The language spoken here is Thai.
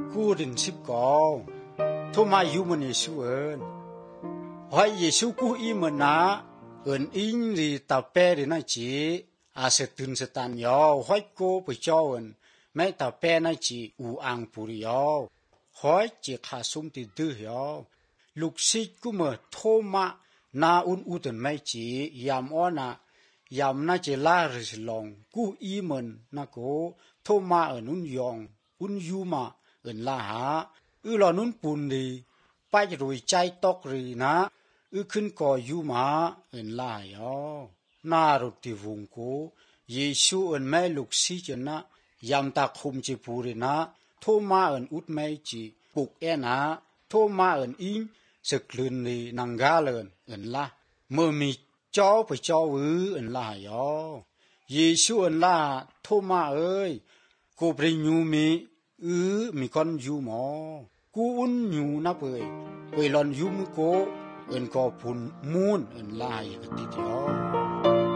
กูดินสิบกองทุมาอยู่มันเยซูหอยเยซูกูอีมันนะอิงรีตาเป้ดินะจีอาเสตุนสตันยอหอยกูไปจอไม่ตาเป้นะจีอูอังปุริยอหอยจีขาสุมติดื้อยอลูกศิษย์กูมาโทมานาอุดนไม่จียามอ้อนายามน่าจะลาริสลองกูอีมันนะกูโทมานุนยองยูมาลาหาลอนุนปุนดีไปรวยใจตกรีนะขึ้นก่อยูมาลายอนารุติวงกูเยซูไม่ลูกศิษย์นะยามตาคุมจีปูรีนะโทมาอุดไม่จีปุกนะโทมาอิงสกลืนดีนังกาเลนลาเมื่อมีจอไปจอลายอเยซูลาโทมากูปริญูมีคนยูหมอกูยูนะเปลอนยูมโกก็พุนมูนลายกติดยอ